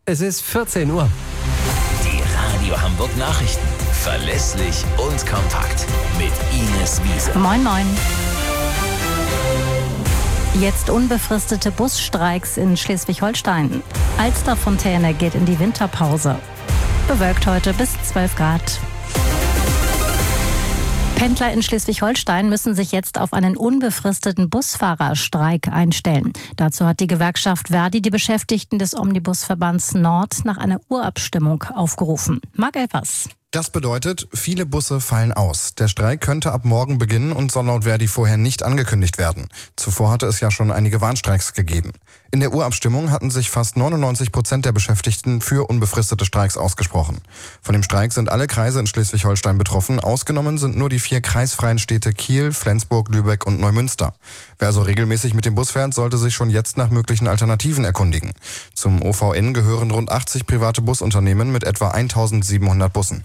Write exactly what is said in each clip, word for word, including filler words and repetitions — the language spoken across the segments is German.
Es ist vierzehn Uhr. Die Radio Hamburg Nachrichten. Verlässlich und kompakt. Mit Ines Wiese. Moin, moin. Jetzt unbefristete Busstreiks in Schleswig-Holstein. Alsterfontäne geht in die Winterpause. Bewölkt heute bis zwölf Grad. Pendler in Schleswig-Holstein müssen sich jetzt auf einen unbefristeten Busfahrerstreik einstellen. Dazu hat die Gewerkschaft Verdi die Beschäftigten des Omnibusverbands Nord nach einer Urabstimmung aufgerufen. Marc Elfers. Das bedeutet, viele Busse fallen aus. Der Streik könnte ab morgen beginnen und soll laut Verdi vorher nicht angekündigt werden. Zuvor hatte es ja schon einige Warnstreiks gegeben. In der Urabstimmung hatten sich fast neunundneunzig Prozent der Beschäftigten für unbefristete Streiks ausgesprochen. Von dem Streik sind alle Kreise in Schleswig-Holstein betroffen. Ausgenommen sind nur die vier kreisfreien Städte Kiel, Flensburg, Lübeck und Neumünster. Wer also regelmäßig mit dem Bus fährt, sollte sich schon jetzt nach möglichen Alternativen erkundigen. Zum O V N gehören rund achtzig private Busunternehmen mit etwa eintausendsiebenhundert Bussen.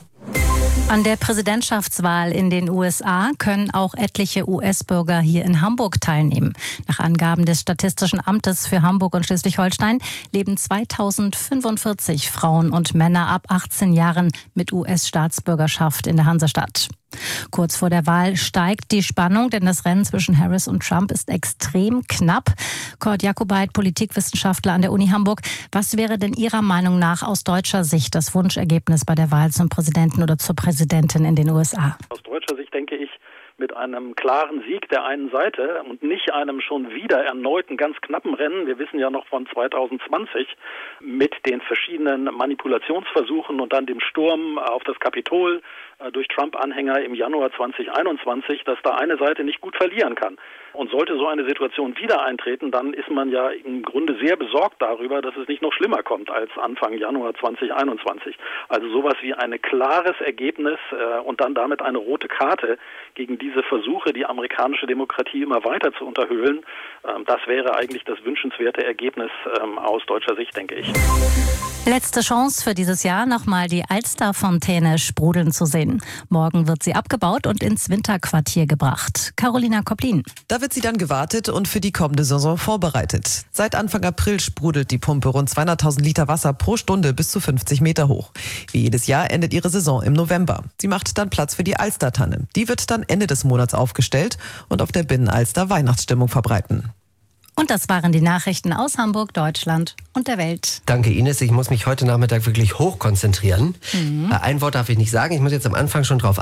An der Präsidentschaftswahl in den U S A können auch etliche U S-Bürger hier in Hamburg teilnehmen. Nach Angaben des Statistischen Amtes für Hamburg und Schleswig-Holstein leben zweitausendfünfundvierzig Frauen und Männer ab achtzehn Jahren mit U S-Staatsbürgerschaft in der Hansestadt. Kurz vor der Wahl steigt die Spannung, denn das Rennen zwischen Harris und Trump ist extrem knapp. Kurt Jakobait, Politikwissenschaftler an der Uni Hamburg. Was wäre denn Ihrer Meinung nach aus deutscher Sicht das Wunschergebnis bei der Wahl zum Präsidenten oder zur Präsidentin in den U S A? Aus deutscher Sicht denke ich, mit einem klaren Sieg der einen Seite und nicht einem schon wieder erneuten ganz knappen Rennen. Wir wissen ja noch von zweitausendzwanzig mit den verschiedenen Manipulationsversuchen und dann dem Sturm auf das Kapitol durch Trump-Anhänger im Januar zweitausendeinundzwanzig, dass da eine Seite nicht gut verlieren kann. Und sollte so eine Situation wieder eintreten, dann ist man ja im Grunde sehr besorgt darüber, dass es nicht noch schlimmer kommt als Anfang Januar zweitausendeinundzwanzig. Also sowas wie ein klares Ergebnis äh, und dann damit eine rote Karte gegen diese Versuche, die amerikanische Demokratie immer weiter zu unterhöhlen. Ähm, das wäre eigentlich das wünschenswerte Ergebnis ähm, aus deutscher Sicht, denke ich. Letzte Chance für dieses Jahr, nochmal die Alsterfontäne sprudeln zu sehen. Morgen wird sie abgebaut und ins Winterquartier gebracht. Carolina Koplin. Da wird sie dann gewartet und für die kommende Saison vorbereitet. Seit Anfang April sprudelt die Pumpe rund zweihunderttausend Liter Wasser pro Stunde bis zu fünfzig Meter hoch. Wie jedes Jahr endet ihre Saison im November. Sie macht dann Platz für die Alstertanne. Die wird dann Ende des Monats aufgestellt und auf der Binnenalster Weihnachtsstimmung verbreiten. Und das waren die Nachrichten aus Hamburg, Deutschland und der Welt. Danke, Ines. Ich muss mich heute Nachmittag wirklich hoch konzentrieren. Mhm. Ein Wort darf ich nicht sagen. Ich muss jetzt am Anfang schon drauf